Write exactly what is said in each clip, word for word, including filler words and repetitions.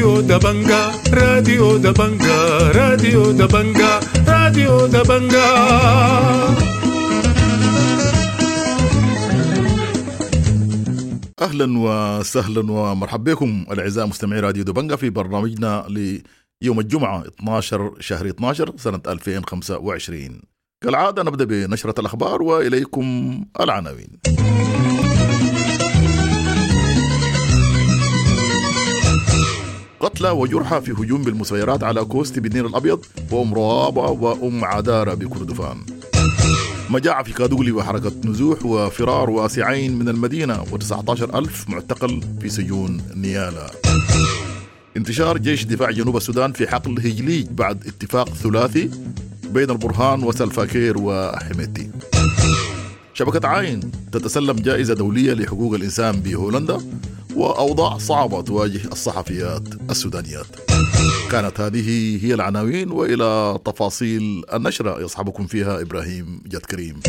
راديو دبنجا راديو دبنجا راديو دبنجا راديو دبنجا. أهلا وسهلا ومرحبا بكم الأعزاء مستمعي راديو دبنجا في برنامجنا ليوم الجمعة اثني عشر شهر اثني عشر سنة ألفين وخمسة وعشرين. كالعادة نبدأ بنشرة الأخبار وإليكم العناوين. قتلى وجرحى في هجوم بالمسيرات على كوستي بالنيل الأبيض وأم روابة وأم عدارة بكردفان. مجاعة في كادوغلي وحركة نزوح وفرار واسعين من المدينة وتسعة عشر ألف معتقل في سجون نيالا. انتشار جيش دفاع جنوب السودان في حقل هجليج بعد اتفاق ثلاثي بين البرهان وسلفاكير وحميتي. شبكة عين تتسلم جائزة دولية لحقوق الإنسان بهولندا. وأوضاع صعبة تواجه الصحفيات السودانيات. كانت هذه هي العناوين، وإلى تفاصيل النشرة يصحبكم فيها إبراهيم جد كريم.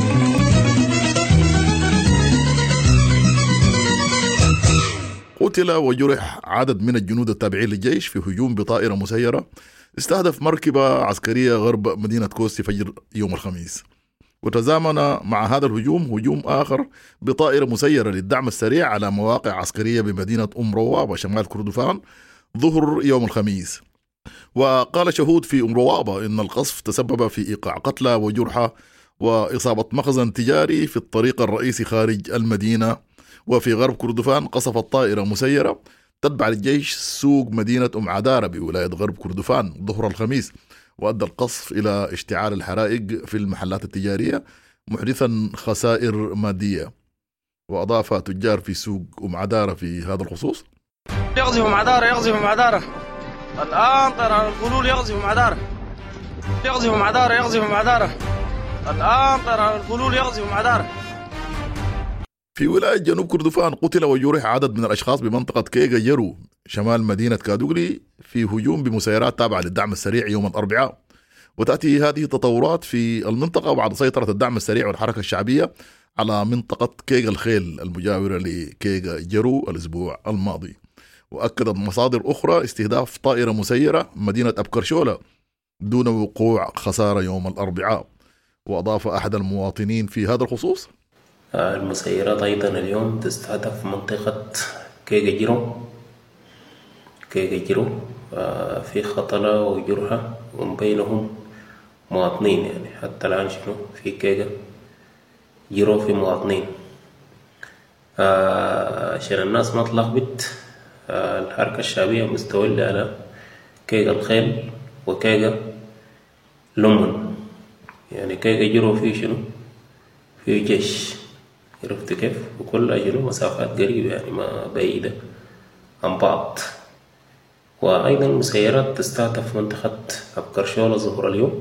قتل وجرح عدد من الجنود التابعين للجيش في هجوم بطائرة مسيرة استهدف مركبة عسكرية غرب مدينة كوستي فجر يوم الخميس. وتزامن مع هذا الهجوم هجوم آخر بطائرة مسيرة للدعم السريع على مواقع عسكرية بمدينة أم روابة شمال كردفان ظهر يوم الخميس. وقال شهود في أم روابة إن القصف تسبب في إيقاع قتلى وجرحى وإصابة مخزن تجاري في الطريق الرئيسي خارج المدينة. وفي غرب كردفان قصفت طائرة مسيرة تتبع للجيش سوق مدينة أم عدارة بولاية غرب كردفان ظهر الخميس، وأدى القصف إلى اشتعال الحرائق في المحلات التجارية محدثا خسائر مادية. وأضاف تجار في سوق أم عدارة في هذا الخصوص: يغزف أم عدارة يغزف أم عدارة الآن طيران الفلول يغزف أم عدارة يغزف أم عدارة يغزف أم عدارة الآن طيران الفلول يغزف أم عدارة. في ولاية جنوب كردفان قتل وجرح عدد من الأشخاص بمنطقة كيغا جرو شمال مدينة كادوغلي في هجوم بمسيرات تابعة للدعم السريع يوم الأربعاء. وتأتي هذه التطورات في المنطقة بعد سيطرة الدعم السريع والحركة الشعبية على منطقة كيغا الخيل المجاورة لكيغا جرو الأسبوع الماضي. وأكدت مصادر أخرى استهداف طائرة مسيرة مدينة أبكرشولة دون وقوع خسارة يوم الأربعاء. وأضاف أحد المواطنين في هذا الخصوص: المسيرات أيضا اليوم تستهدف منطقة كيغا جرو كيغا جرو في خطلة وجرحى ومن بينهم مواطنين، يعني حتى الآن شنو في كيغا جرو في مواطنين. عشان الناس ما تلخبط، الحركة الشعبية مستولى على كيغا الخيل وكيغا لمن. يعني كيغا جرو فيه شنو فيه جيش، عرفت كيف؟ وكلها شنو مسافات قريبة يعني ما بعيدة عن بعض. وأيضا مسيرات تستهدف منطقة أبكرشولة ظهر اليوم،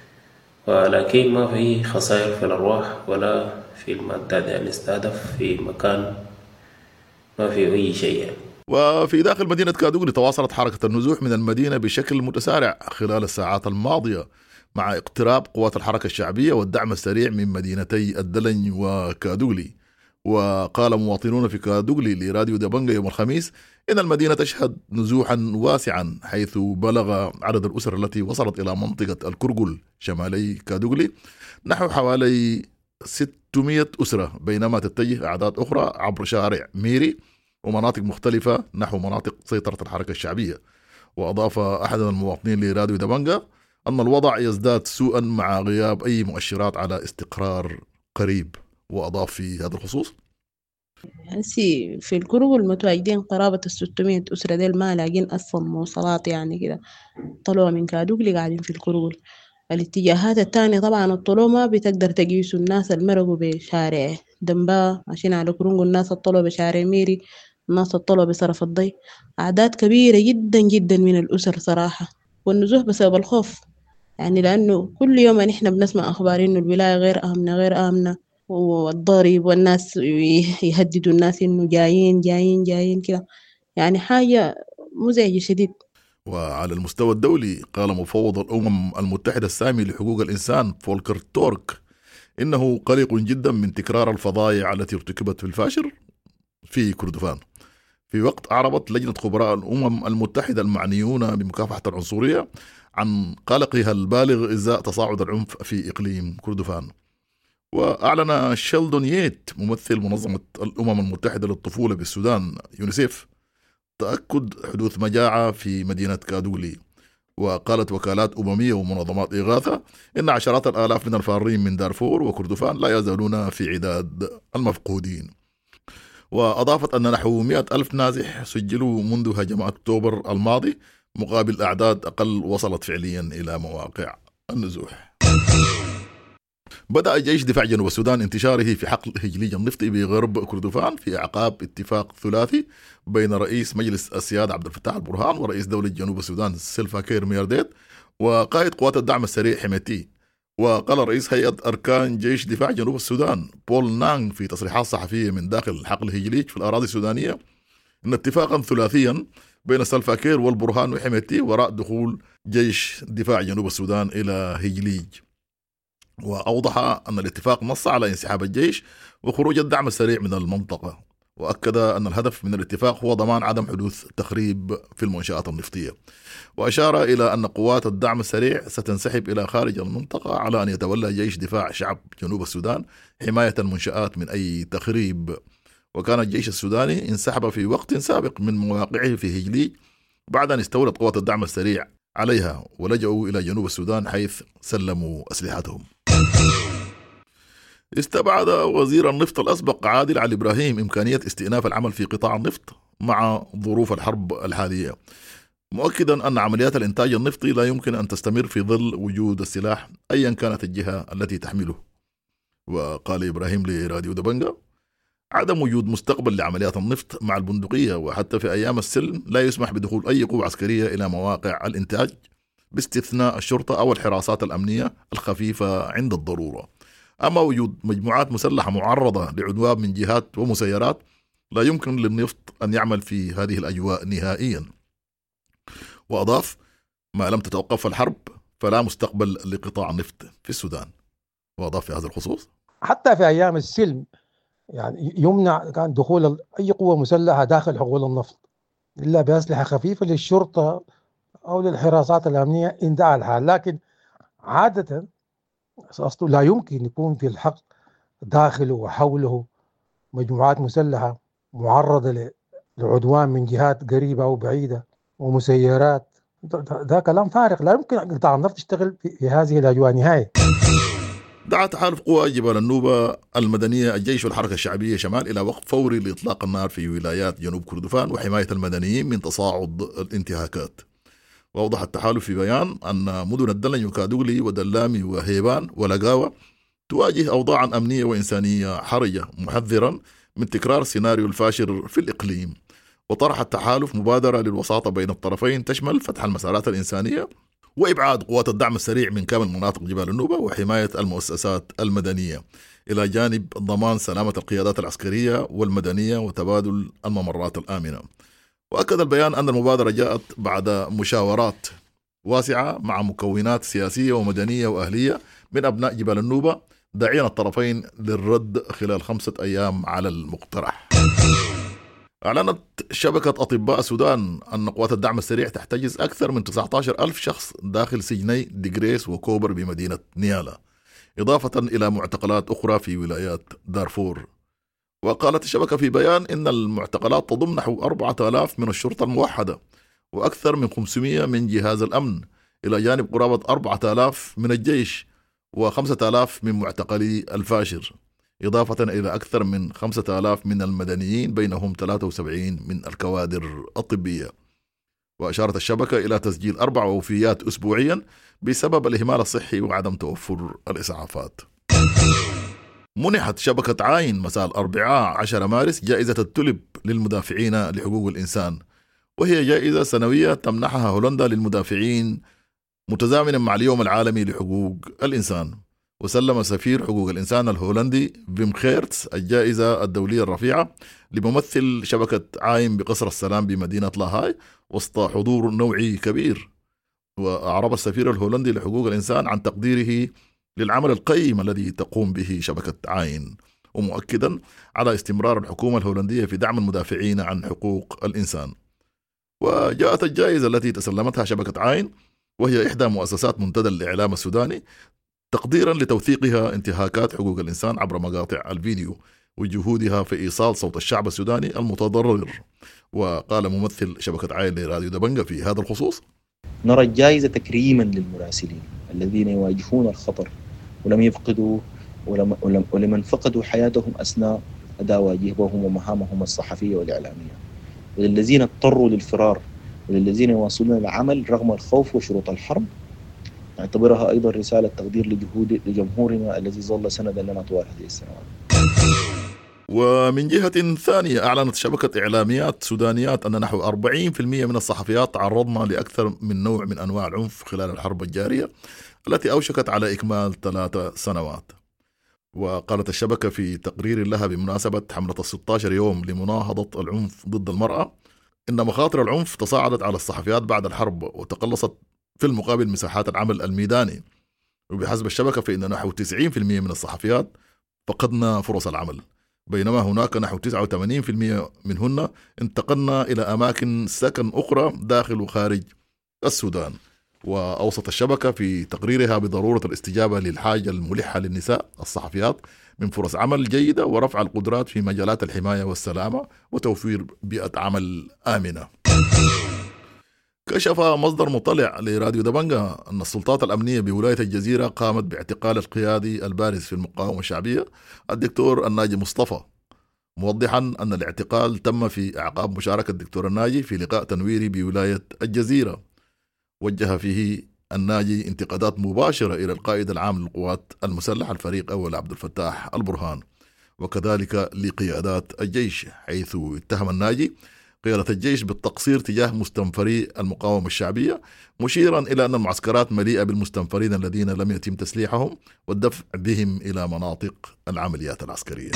ولكن ما في خسائر في الأرواح ولا في المادات، يعني استهدف في مكان ما في أي شيء يعني. وفي داخل مدينة كادوغلي تواصلت حركة النزوح من المدينة بشكل متسارع خلال الساعات الماضية مع اقتراب قوات الحركة الشعبية والدعم السريع من مدينتي الدلنج وكادوغلي. وقال مواطنون في كادوغلي لراديو دبنجا يوم الخميس إن المدينة تشهد نزوحا واسعا، حيث بلغ عدد الأسر التي وصلت إلى منطقة الكرقل شمالي كادوغلي نحو حوالي ستمائة أسرة، بينما تتجه أعداد أخرى عبر شارع ميري ومناطق مختلفة نحو مناطق سيطرة الحركة الشعبية. وأضاف أحد المواطنين لراديو دبنجا أن الوضع يزداد سوءا مع غياب أي مؤشرات على استقرار قريب. وأضاف في هذا الخصوص: هسي في الكرغل متواجدين قرابة الستمية أسرة ديل ما لاقين أصلا مواصلات، يعني كده طلوع من كادوغلي قاعدين في الكرغل. الاتجاهات التانية طبعا الطلوع ما بتقدر تقيسوا الناس المرقوا بشارع دنبا ماشيين على كرنجو، الناس الطلوع بشارع ميري، الناس الطلوع بصرف الضي. أعداد كبيرة جدا جدا من الأسر صراحة. والنزوح بسبب الخوف، يعني لأنه كل يوم نحن بنسمع أخبار إنه الولاية غير آمنة غير آمنة والضرب، والناس يهددوا الناس إنه جايين جايين جايين كده، يعني حاجة مزعجة شديد. وعلى المستوى الدولي قال مفوض الأمم المتحدة السامي لحقوق الإنسان فولكر تورك إنه قلق جدا من تكرار الفظائع التي ارتكبت في الفاشر في كردفان. في وقت أعربت لجنة خبراء الأمم المتحدة المعنيون بمكافحة العنصرية عن قلقها البالغ إزاء تصاعد العنف في إقليم كردفان. وأعلن شيلدون ييت ممثل منظمة الأمم المتحدة للطفولة بالسودان يونيسيف تأكد حدوث مجاعة في مدينة كادولي. وقالت وكالات أممية ومنظمات إغاثة إن عشرات الآلاف من الفارين من دارفور وكردفان لا يزالون في عداد المفقودين. وأضافت أن نحو مئة ألف نازح سجلوا منذ هجمات أكتوبر الماضي مقابل أعداد أقل وصلت فعليا إلى مواقع النزوح. بدأ جيش دفاع جنوب السودان انتشاره في حقل هجليج النفطي بغرب كردفان في أعقاب اتفاق ثلاثي بين رئيس مجلس السيادة عبد الفتاح البرهان ورئيس دولة جنوب السودان سيلفا كير ميرديت وقائد قوات الدعم السريع حميتي. وقال رئيس هيئة أركان جيش دفاع جنوب السودان بول نانغ في تصريحات صحفية من داخل حقل هجليج في الأراضي السودانية إن اتفاقا ثلاثيا بين سيلفا كير والبرهان وحميتي وراء دخول جيش دفاع جنوب السودان إلى هجليج. وأوضح أن الاتفاق نص على انسحاب الجيش وخروج الدعم السريع من المنطقة. وأكد أن الهدف من الاتفاق هو ضمان عدم حدوث تخريب في المنشآت النفطية. وأشار إلى أن قوات الدعم السريع ستنسحب إلى خارج المنطقة على أن يتولى جيش دفاع شعب جنوب السودان حماية المنشآت من أي تخريب. وكان الجيش السوداني انسحب في وقت سابق من مواقعه في هجليج بعد أن استولت قوات الدعم السريع عليها ولجأوا إلى جنوب السودان حيث سلموا أسلحتهم. استبعد وزير النفط الأسبق عادل علي إبراهيم إمكانية استئناف العمل في قطاع النفط مع ظروف الحرب الحالية، مؤكدا أن عمليات الإنتاج النفطي لا يمكن أن تستمر في ظل وجود السلاح أيا كانت الجهة التي تحمله. وقال إبراهيم لراديو دبنجة: عدم وجود مستقبل لعمليات النفط مع البندقية، وحتى في أيام السلم لا يسمح بدخول أي قوة عسكرية إلى مواقع الإنتاج باستثناء الشرطة أو الحراسات الأمنية الخفيفة عند الضرورة. أما وجود مجموعات مسلحة معرضة لعدوان من جهات ومسيرات لا يمكن للنفط أن يعمل في هذه الأجواء نهائيا. وأضاف: ما لم تتوقف الحرب فلا مستقبل لقطاع النفط في السودان. وأضاف في هذا الخصوص: حتى في أيام السلم يعني يمنع كان دخول أي قوة مسلحة داخل حقول النفط إلا بأسلحة خفيفة للشرطة أو للحراسات الأمنية إن دعا الحال، لكن عادة أصله لا يمكن يكون في الحق داخله وحوله مجموعات مسلحة معرضة لعدوان من جهات قريبة أو بعيدة ومسيرات. ده كلام فارغ، لا يمكن قطاع النفط يشتغل في هذه الأجواء نهائيا. دعا تحالف قوى جبال النوبة المدنية الجيش والحركة الشعبية شمال إلى وقف فوري لإطلاق النار في ولايات جنوب كردفان وحماية المدنيين من تصاعد الانتهاكات. وأوضح التحالف في بيان أن مدن الدلن وكادوغلي ودلامي وهيبان ولقاوة تواجه أوضاعا أمنية وإنسانية حرجة، محذرا من تكرار سيناريو الفاشل في الإقليم. وطرح التحالف مبادرة للوساطة بين الطرفين تشمل فتح المسارات الإنسانية وإبعاد قوات الدعم السريع من كامل مناطق جبال النوبة وحماية المؤسسات المدنية، إلى جانب ضمان سلامة القيادات العسكرية والمدنية وتبادل الممرات الآمنة. وأكد البيان أن المبادرة جاءت بعد مشاورات واسعة مع مكونات سياسية ومدنية وأهلية من أبناء جبال النوبة، داعيا الطرفين للرد خلال خمسة أيام على المقترح. أعلنت شبكة أطباء السودان أن قوات الدعم السريع تحتجز أكثر من تسعة عشر ألف شخص داخل سجني ديغريس وكوبر بمدينة نيالا، إضافة إلى معتقلات أخرى في ولايات دارفور. وقالت الشبكة في بيان إن المعتقلات تضم نحو أربعة آلاف من الشرطة الموحدة وأكثر من خمسمئة من جهاز الأمن، إلى جانب قرابة أربعة آلاف من الجيش وخمسة آلاف من معتقلي الفاشر، إضافة إلى أكثر من خمسة آلاف من المدنيين بينهم ثلاثة وسبعين من الكوادر الطبية. وأشارت الشبكة إلى تسجيل أربع وفيات أسبوعيا بسبب الإهمال الصحي وعدم توفر الإسعافات. منحت شبكة عاين مساء الأربعاء عشرة مارس جائزة التوليب للمدافعين لحقوق الإنسان، وهي جائزة سنوية تمنحها هولندا للمدافعين متزامنا مع اليوم العالمي لحقوق الإنسان. وسلم سفير حقوق الإنسان الهولندي فيم خيرتس الجائزة الدولية الرفيعة لممثل شبكة عاين بقصر السلام بمدينة لاهاي وسط حضور نوعي كبير. وأعرب السفير الهولندي لحقوق الإنسان عن تقديره للعمل القيم الذي تقوم به شبكة عاين، ومؤكدا على استمرار الحكومة الهولندية في دعم المدافعين عن حقوق الإنسان. وجاءت الجائزة التي تسلمتها شبكة عين، وهي إحدى مؤسسات منتدى الإعلام السوداني، تقديرا لتوثيقها انتهاكات حقوق الإنسان عبر مقاطع الفيديو وجهودها في إيصال صوت الشعب السوداني المتضرر. وقال ممثل شبكة عين لراديو دبنجة في هذا الخصوص: نرى الجائزة تكريما للمراسلين الذين يواجهون الخطر ولم يفقدوا ولم ولم ولمن فقدوا حياتهم أثناء أداء واجبهم ومهامهم الصحفية والإعلامية، وللذين اضطروا للفرار، وللذين يواصلون العمل رغم الخوف وشروط الحرب. نعتبرها أيضا رسالة تقدير لجهود لجمهورنا الذي ظل سندا لنا طوال هذه السنوات. ومن جهة ثانية، أعلنت شبكة إعلاميات سودانيات أن نحو أربعين بالمئة من الصحفيات تعرضن لأكثر من نوع من أنواع العنف خلال الحرب الجارية التي أوشكت على إكمال ثلاث سنوات. وقالت الشبكة في تقرير لها بمناسبة حملة الستة عشر يوم لمناهضة العنف ضد المرأة إن مخاطر العنف تصاعدت على الصحفيات بعد الحرب، وتقلصت في المقابل مساحات العمل الميداني. وبحسب الشبكة فإن نحو تسعين بالمئة من الصحفيات فقدنا فرص العمل، بينما هناك نحو تسعة وثمانين بالمئة منهن انتقلنا إلى أماكن سكن أخرى داخل وخارج السودان. وأوصت الشبكة في تقريرها بضرورة الاستجابة للحاجة الملحة للنساء الصحفيات من فرص عمل جيدة ورفع القدرات في مجالات الحماية والسلامة وتوفير بيئة عمل آمنة. كشف مصدر مطلع لراديو دبنجة أن السلطات الأمنية بولاية الجزيرة قامت باعتقال القيادي البارز في المقاومة الشعبية الدكتور الناجي مصطفى، موضحا أن الاعتقال تم في أعقاب مشاركة الدكتور الناجي في لقاء تنويري بولاية الجزيرة، وجه فيه الناجي انتقادات مباشرة إلى القائد العام للقوات المسلحة الفريق أول عبد الفتاح البرهان، وكذلك لقيادات الجيش، حيث اتهم الناجي قيادة الجيش بالتقصير تجاه مستنفري المقاومة الشعبية، مشيرا إلى أن المعسكرات مليئة بالمستنفرين الذين لم يتم تسليحهم والدفع بهم إلى مناطق العمليات العسكرية.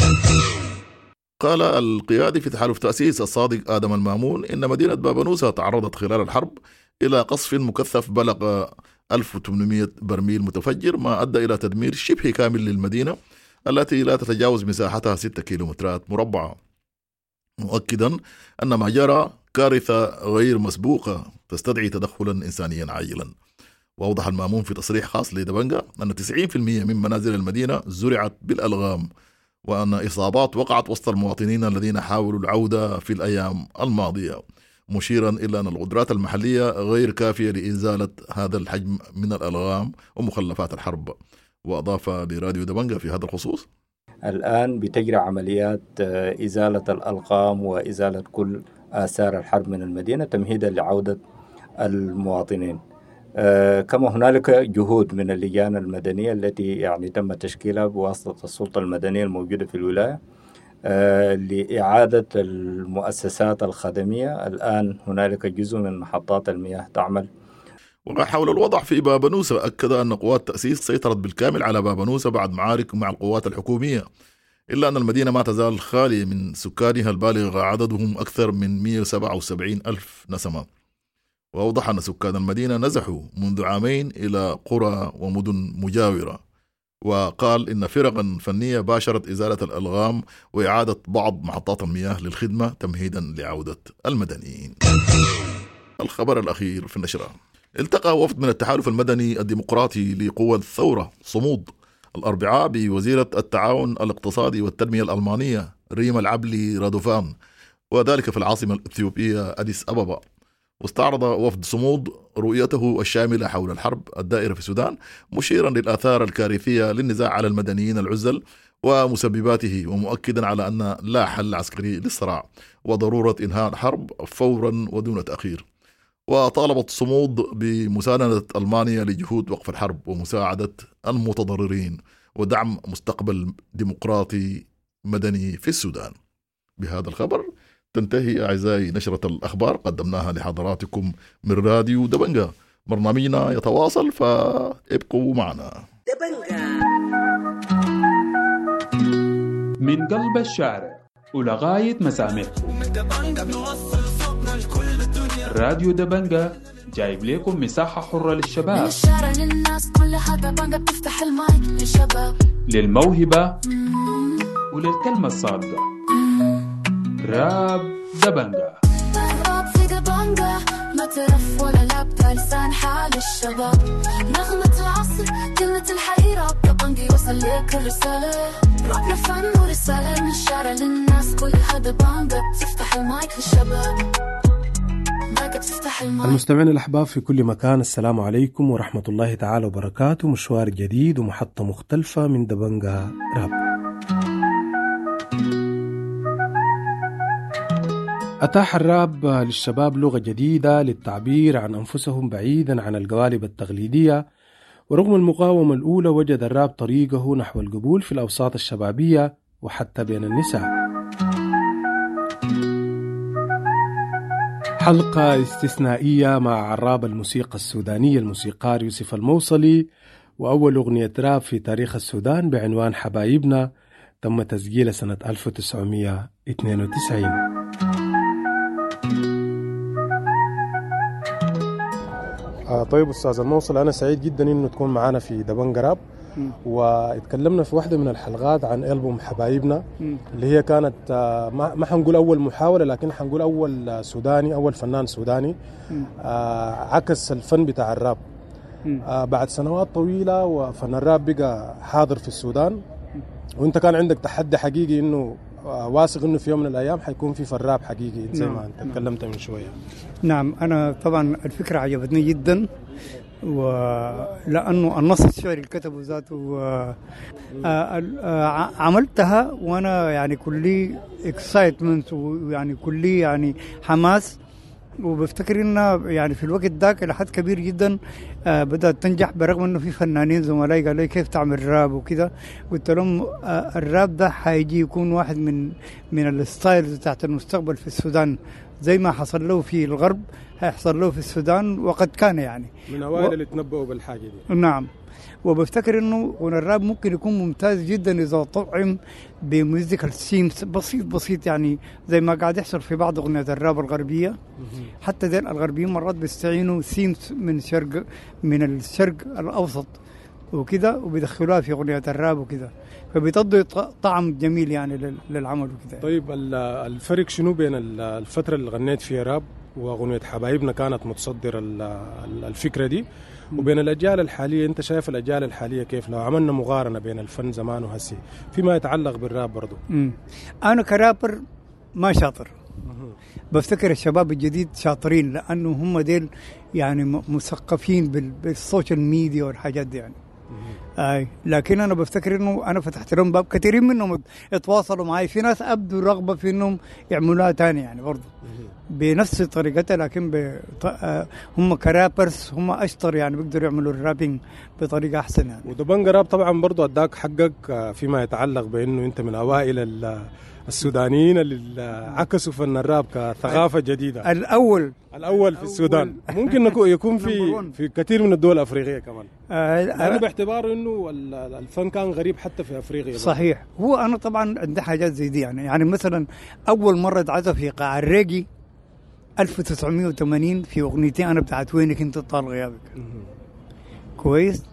قال القيادي في تحالف تأسيس الصادق آدم المامون إن مدينة بابانوسة تعرضت خلال الحرب إلى قصف مكثف بلغ ألف وثمانمئة برميل متفجر، ما أدى إلى تدمير شبه كامل للمدينة التي لا تتجاوز مساحتها ستة كيلومترات مربعة، مؤكدا أن ما جرى كارثة غير مسبوقة تستدعي تدخلا إنسانيا عاجلا. وأوضح المامون في تصريح خاص لدبنجة أن تسعين بالمئة من منازل المدينة زرعت بالألغام، وأن إصابات وقعت وسط المواطنين الذين حاولوا العودة في الأيام الماضية، مشيرا إلى أن القدرات المحلية غير كافية لإزالة هذا الحجم من الألغام ومخلفات الحرب. وأضاف لراديو دبنجة في هذا الخصوص: الآن بتجري عمليات إزالة الألغام وإزالة كل آثار الحرب من المدينة تمهيدا لعودة المواطنين. كما هنالك جهود من اللجان المدنية التي يعني تم تشكيلها بواسطة السلطة المدنية الموجودة في الولاية لإعادة المؤسسات الخدمية. الآن هنالك جزء من محطات المياه تعمل. وحول الوضع في بابانوسة، أكد أن قوات تأسيس سيطرت بالكامل على بابانوسة بعد معارك مع القوات الحكومية، إلا أن المدينة ما تزال خالية من سكانها البالغ عددهم أكثر من مئة وسبعة وسبعين ألف نسمة. وأوضح أن سكان المدينة نزحوا منذ عامين إلى قرى ومدن مجاورة. وقال إن فرقا فنية باشرت إزالة الألغام وإعادة بعض محطات المياه للخدمة تمهيدا لعودة المدنيين. الخبر الأخير في النشرة: التقى وفد من التحالف المدني الديمقراطي لقوى الثورة صمود الأربعاء بوزيرة التعاون الاقتصادي والتنمية الألمانية ريما العبلي رادوفان، وذلك في العاصمة الإثيوبية أديس أبابا. واستعرض وفد صمود رؤيته الشاملة حول الحرب الدائرة في السودان، مشيرا للآثار الكارثية للنزاع على المدنيين العزل ومسبباته، ومؤكدا على أن لا حل عسكري للصراع وضرورة إنهاء الحرب فورا ودون تأخير. وطالبت صمود بمساندة ألمانيا لجهود وقف الحرب ومساعدة المتضررين ودعم مستقبل ديمقراطي مدني في السودان. بهذا الخبر تنتهي أعزائي نشرة الأخبار قدمناها لحضراتكم من راديو دبنجة. برنامجنا يتواصل فابقوا معنا. من قلب الشارع ولغاية مسامعكم، راديو دبنجة جايب لكم مساحة حرة للشباب، للموهبة وللكلمة الصادقة. راب دبنجة. راب في دبنجة، ما ترف ولا لعبة، لسان حال الشباب، نغمة العصر، كلمة الحي. راب دبنجة يوصل لك الرسالة، رابنا فن ورسالة من الشارع للناس كلها. دبنجة تفتح المايك للشباب. المستمعين الأحباب في كل مكان، السلام عليكم ورحمة الله تعالى وبركاته. مشوار جديد ومحطة مختلفة من دبنجة راب. أتاح الراب للشباب لغة جديدة للتعبير عن أنفسهم بعيدا عن القوالب التقليدية، ورغم المقاومة الأولى وجد الراب طريقه نحو القبول في الأوساط الشبابية وحتى بين النساء. حلقة استثنائية مع عراب الموسيقى السودانية الموسيقار يوسف الموصلي، وأول أغنية راب في تاريخ السودان بعنوان حبايبنا تم تسجيلها سنة ألف وتسعمائة واثنين وتسعين. آه طيب أستاذ الموصل، أنا سعيد جدا إنه تكون معنا في دبنجة راب، واتكلمنا في واحدة من الحلقات عن ألبوم حبايبنا م. اللي هي كانت آه ما حنقول أول محاولة، لكن حنقول أول سوداني، أول فنان سوداني آه عكس الفن بتاع الراب. آه بعد سنوات طويلة وفن الراب بقى حاضر في السودان، وانت كان عندك تحدي حقيقي إنه آه واثق إنه في يوم من الأيام حيكون في فن راب حقيقي زي ما انت تكلمت من شوية. نعم، أنا طبعا الفكرة عجبتني جدا، ولأنه النص الشعري اللي كتبه ذاته عملتها وأنا يعني كلي اكسايتمنت ويعني كلي يعني حماس، وبفتكر إنه يعني في الوقت ذاك لحد كبير جدا بدأت تنجح، برغم إنه في فنانين زملائي قال لي كيف تعمل راب وكذا. قلت لهم الراب ده حيجي يكون واحد من من الستايلز بتاعت المستقبل في السودان، زي ما حصل له في الغرب هيحصل له في السودان، وقد كان يعني من أوائل و... اللي تنبؤوا بالحاجة دي. نعم، وبفتكر إنه الراب ممكن يكون ممتاز جدا إذا طعم بموسيقى سينث بسيط بسيط، يعني زي ما قاعد يحصل في بعض أغنيات الراب الغربية. حتى ذي الغربيين مرات بيستعينوا سينث من شرق من الشرق الأوسط وكذا، وبيدخلوها في أغنيات الراب وكذا، فبيضدوا طعم جميل يعني للعمل وكذا. طيب الفرق شنو بين الفترة اللي غنيت فيها راب وأغنية حبايبنا كانت متصدر الفكرة دي وبين الأجيال الحالية؟ أنت شايف الأجيال الحالية كيف لو عملنا مقارنة بين الفن زمان وهسي فيما يتعلق بالراب برضو؟ مم. أنا كرابر ما شاطر، بفتكر الشباب الجديد شاطرين لأنه هم ديل يعني مثقفين بالسوشيال ميديا والحاجات دي يعني. اي لكن انا بفتكر انه انا فتحت لهم باب، كثيرين منهم اتواصلوا معي، في ناس ابدوا رغبه في انهم يعملوها تاني يعني برضه بنفس طريقتها، لكن بط... هم كرابرز هم اشطر يعني بيقدروا يعملوا الرابينج بطريقه احسن يعني. ودبنجة راب طبعا برضه اداك حقك فيما يتعلق بانه انت من اوائل السودانيين اللي عكسوا فن الراب كثقافه جديده. الاول الاول في السودان، ممكن يكون في في كثير من الدول الافريقيه كمان. انا باعتبار انه الفن كان غريب حتى في افريقيا. صحيح، هو انا طبعا عندي حاجات زي دي يعني يعني مثلا اول مره اتعزف في قاع الريجي ألف وتسعمائة وثمانين في اغنيتين انا بتاعت وينك انت طال غيابك. كويس.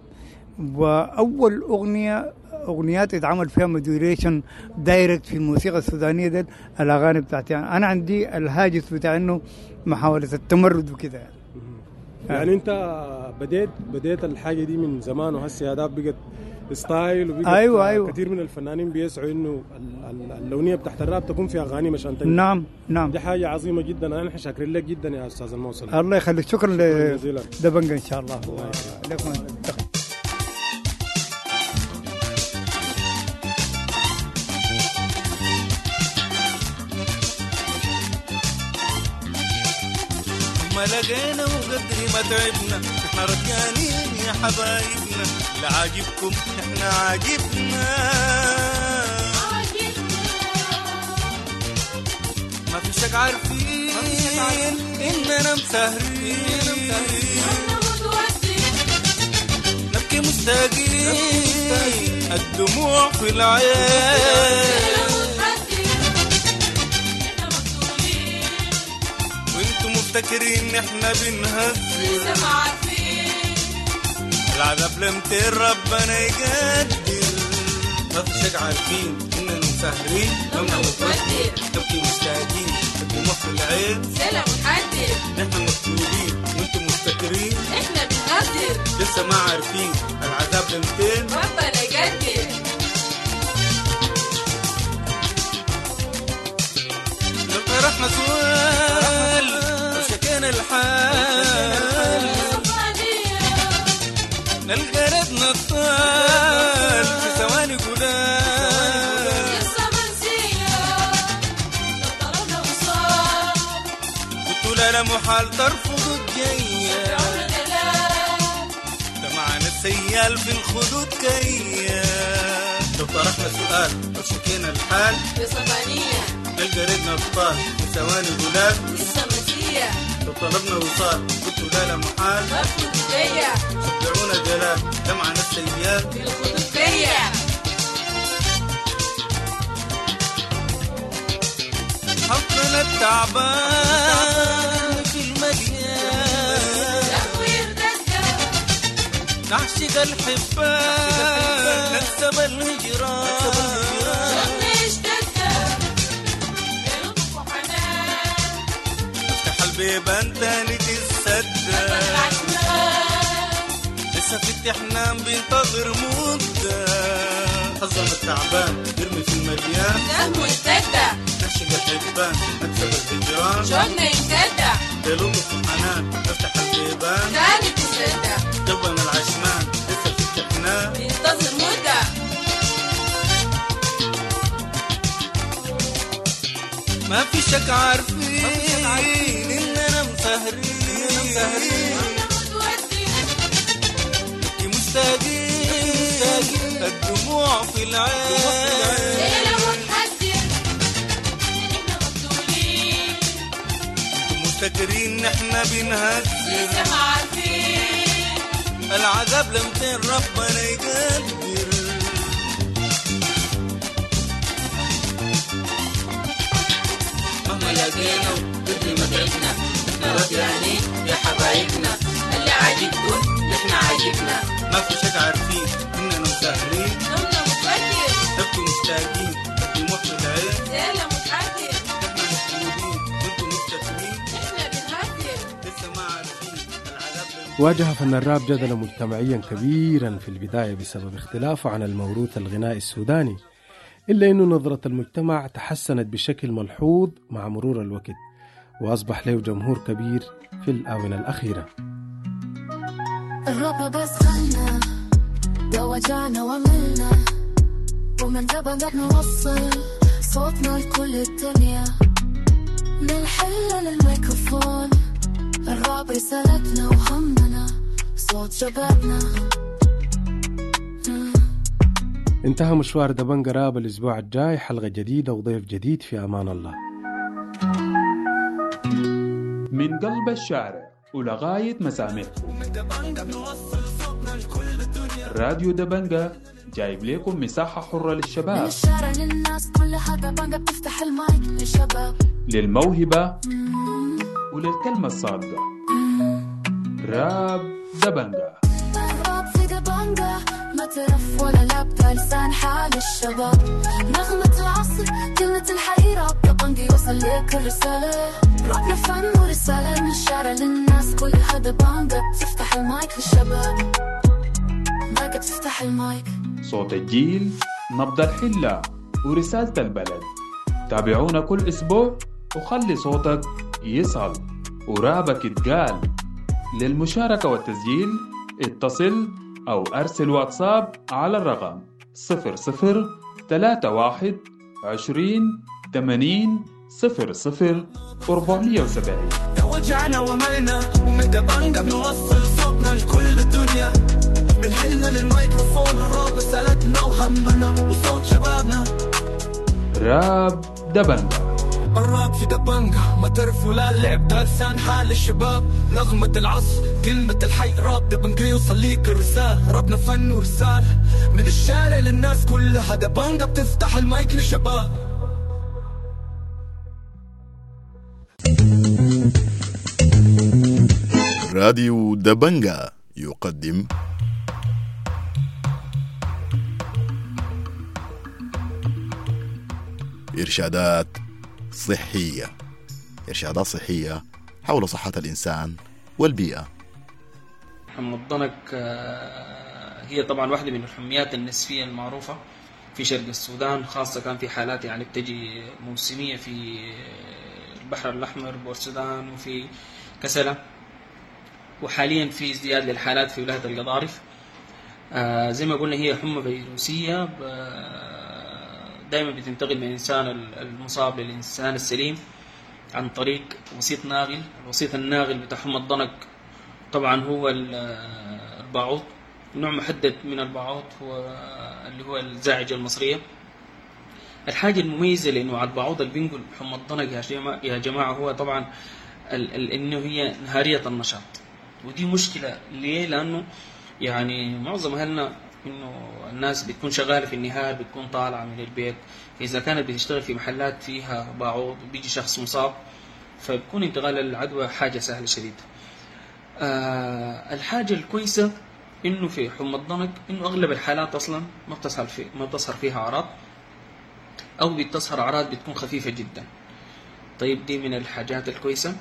واول اغنيه اغنيات اتعمل فيها موديوليشن دايركت في الموسيقى السودانيه دي الاغاني بتاعتي يعني. انا عندي الهاجس بتاع انه محاوله التمرد وكده يعني. يعني انت بديت بديت الحاجه دي من زمان وهسه هذا بقت ستايل وبقت أيوة أيوة. كثير من الفنانين بيسعوا انه الاغنيه بتاعت الراب تكون فيها اغاني مشان تنجح. نعم نعم، دي حاجه عظيمه جدا، انا شاكرين لك جدا يا استاذ الموصل. الله يخليك، شكرا لدبنجة ان شاء الله. لكم ما لقينا وقدري ما تعبنا، احنا رجانين يا حبايبنا، لا عاجبكم احنا عاجبنا، ما في شك عارفين اننا مسهرين، نبكي مستاقين الدموع في العين، مفتكرين احنا بنهزر، العذاب لمتين ربنا يقدر، ما في شك عارفين اننا مسهرين لمنا متودين نبكي مشتاقين الدموع في العين سلام محدد نحن مكتوبين وانتم مفتكرين احنا بنقدر لسه ما عارفين العذاب لمتين ربنا يقدر نطرحنا سؤال وشكينا الحال نلقى ردنا الطال في ثواني قلال قصة منسية لو طلبنا وصال قلت لا لا محال ترفض الجية سمعنا السيال في الخدود كيا لو طرحنا سؤال أو شكينا الحال قصة ثانية نلقى ردنا الطال في ثواني قلال قصة منسية لو طلبنا وصال قلت لا لا محال ترفض الجية شجعونا جلال سمعنا السيال في الخدود كيا حقنا التعبان في المليان تكوير دقة نعشق الحبان نكسب الهجران شغليش دقة بلطف وحنان افتح البيبان تاني تتصدى لسه في التحنام بينتظر مدة حظنا التعبان يرمي في المليان سهم ويتدى نعشق الحبان نكسب الهجران شغلنا يمتدى بلطف وحنان افتح البيبان تاني تسدى قلبنا العشمان لسه في التحنام بينتظر مدة ما في شك عارفين إننا مسهرين نبكي مشتاقين الدموع في العين ليلة متحدر إحنا مبتولين مفتكرين نحنا بنهزر لسه ما عارفين العذاب لمتين ربنا يقدر مهما لقينا قد ما تعبنا احنا راضيانين يا حبايبنا اللي عاجبكم احنا عاجبنا ما في شك عارفين إننا مسهرين نمنا متفكر نبكي مشتاقين الدموع في العين ليلة متحدر نحن مكتوبين وانتم مفتكرين احنا بنهدر لسه ما عارفين العذاب لمتين واجه فن الراب جدلا مجتمعيا كبيرا في البداية بسبب اختلافه عن الموروث الغنائي السوداني، إلا أن نظرة المجتمع تحسنت بشكل ملحوظ مع مرور الوقت وأصبح له جمهور كبير في الآونة الأخيرة. الراب بس خلنا ده وجعنا وعملنا ومن ده بقى نوصل صوتنا لكل الدنيا من حل للميكروفون. الراب رسالتنا وهمنا صوت شبابنا. انتهى مشوار دبنج راب الأسبوع الجاي حلقة جديدة وضيف جديد في أمان الله. من قلب الشارع ولغاية مسامعكم راديو دبنجة جايب لكم مساحة حرة للشباب، من الشارع للناس كلها دبنجة بتفتح المايك للشباب، للموهبة وللكلمة الصادقة. راب دبنجة الراب في دبنجة ما ترف ولا لعب لسان حال الشباب. نغمة العصر كلمة الحي راب دبنجة يوصل لك الرسالة. رابنا فن ورسالة من الشارع للناس كلها دبنجة بتفتح المايك للشباب، دبنجة بتفتح المايك. صوت الجيل، نبض الحلة ورسالة البلد. تابعونا كل أسبوع وخلي صوتك يصل ورابك يتقال. للمشاركة والتسجيل اتصل أو أرسل واتساب على الرقم صفر صفر ثلاثة واحد عشرين ثمانين صفر صفر أربعمية وسبعين. توجعنا وملنا ومن دبنجة بنوصل صوتنا لكل الدنيا. من حلنا للميكروفون الراب رسالتنا وهمنا وصوت شبابنا. راب دبنجة الراب في دبنجة ما تعرف ولا لعب ده لسان حال الشباب. نغمة العصر كلمة الحي راب دبنجة يوصل ليك الرسالة. رابنا فن ورسالة من الشارع للناس كلها دبنجة بتفتح المايك للشباب. راديو دبنجة يقدم إرشادات صحية، إرشادات صحية حول صحة الإنسان والبيئة. حمى الضنك هي طبعا واحدة من الحميات النسفية المعروفة في شرق السودان، خاصة كان في حالات يعني بتجي موسمية في البحر الأحمر بورسودان وفي كسلة، وحاليا في ازدياد للحالات في ولاية القضارف. آه زي ما قلنا هي حمى فيروسية دائما بتنتقل من الإنسان المصاب للإنسان السليم عن طريق وسيط ناغل. الوسيط الناغل بتاع حمى الضنك طبعا هو البعوض، نوع محدد من البعوض هو اللي هو الزاعجة المصرية. الحاجة المميزة لأنه البعوض اللي بينقل حمى الضنك يا جماعة, يا جماعة هو طبعا ال ال إنه هي نهارية النشاط، ودي مشكلة ليه؟ لأنه يعني معظم أهلنا إنه الناس بتكون شغالة في النهار، بتكون طالعة من البيت، فإذا كانت بتشتغل في محلات فيها باعوض وبيجي شخص مصاب فبكون انتقال العدوى حاجة سهلة شديدة. آه الحاجة الكويسة إنه في حمى الضنك إنه أغلب الحالات أصلا ما بتظهر في ما بتظهر فيها أعراض، أو بتظهر أعراض بتكون خفيفة جدا. طيب دي من الحاجات الكويسة.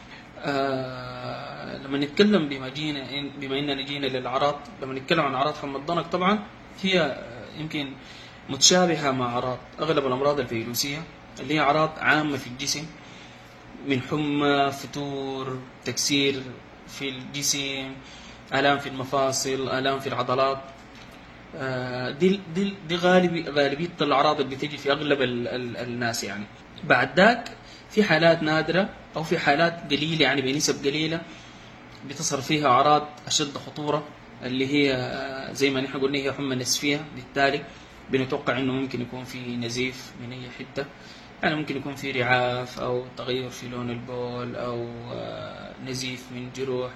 آه لما نتكلم بما جينا بما إننا جينا للأعراض، لما نتكلم عن أعراض حمى الضنك طبعا هي يمكن متشابهة مع أعراض أغلب الأمراض الفيروسية اللي هي أعراض عامة في الجسم، من حمى، فتور، تكسير في الجسم، آلام في المفاصل، آلام في العضلات. آه دي دي دي غالبي غالبية الأعراض اللي بتيجي في أغلب ال ال الناس يعني. بعد ذاك في حالات نادرة أو في حالات قليلة يعني بنسب قليلة بتصير فيها أعراض أشد خطورة، اللي هي زي ما نحن قلنا هي حمى نسفية. بالتالي بنتوقع إنه ممكن يكون في نزيف من أي حتة، يعني ممكن يكون في رعاف أو تغير في لون البول أو نزيف من جروح،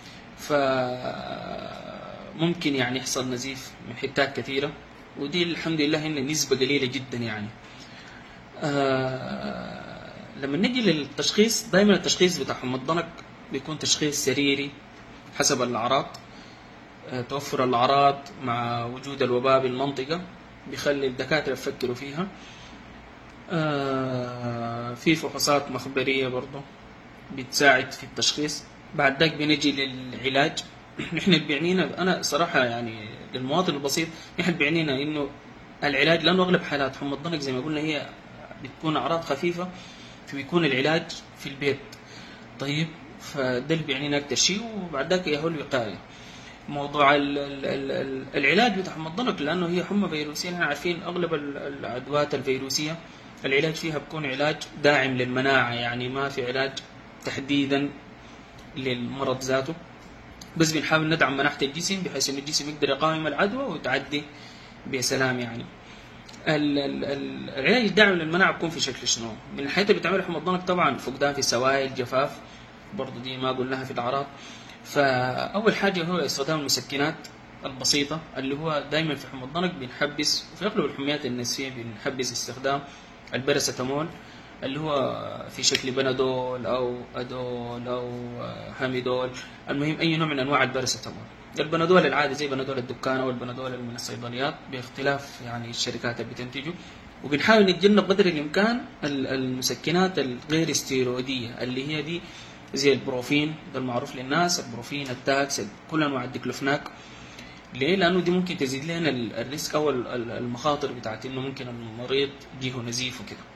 فممكن يعني يحصل نزيف من حتات كثيرة، ودي الحمد لله إن نسبة قليلة جدا يعني. آه لما نجي للتشخيص، دائما التشخيص بتاع حمى الضنك بيكون تشخيص سريري حسب الأعراض. آه توفر الأعراض مع وجود الوباء بالمنطقة بيخلي الدكاترة يفكروا فيها. آه في فحوصات مخبرية برضو بتساعد في التشخيص. بعد ذلك بنجي للعلاج. نحن بيعنينا، أنا صراحة يعني للمواطن البسيط نحن بيعنينا إنه العلاج، لأنه أغلب حالات حمى الضنك زي ما قلنا هي بتكون أعراض خفيفة، فبيكون العلاج في البيت. طيب فده اللي بيعنينا أكتر شيء. وبعد ذلك هو الوقاية. موضوع ال ال ال العلاج بتاع حمى الضنك لأنه هي حمى فيروسية، نحن عارفين أغلب العدوات الفيروسية العلاج فيها بيكون علاج داعم للمناعة، يعني ما في علاج تحديدا للمرض ذاته، بس بنحاول ندعم مناعة الجسم بحيث أن الجسم يقدر يقاوم العدوى ويتعدي بسلام يعني. العلاج الداعم للمناعة بيكون في شكل شنو؟ من الحاجات اللي بتعمل حمى الضنك طبعا فقدان في السوائل، جفاف، برضو دي ما قلناها في الأعراض. فأول حاجة هو استخدام المسكنات البسيطة، اللي هو دائما في حمى الضنك بنحبس، وفي أغلب الحميات النسفية بنحبس استخدام الباراسيتامول اللي هو في شكل بنادول أو أدول أو هاميدول، المهم أي نوع من أنواع الباراسيتامول. البنادول العادي زي بنادول الدكان أو البنادول من الصيدليات باختلاف يعني الشركات اللي بتنتجه. وبنحاول نتجنب قدر الإمكان المسكنات الغير استيرويدية اللي هي دي زي البروفين، ده المعروف للناس، البروفين، التاكس، كل أنواع الديكلوفناك. ليه؟ لأنه دي ممكن تزيد لنا الريسك أو المخاطر بتاعت إنه ممكن المريض يجيه نزيف وكده.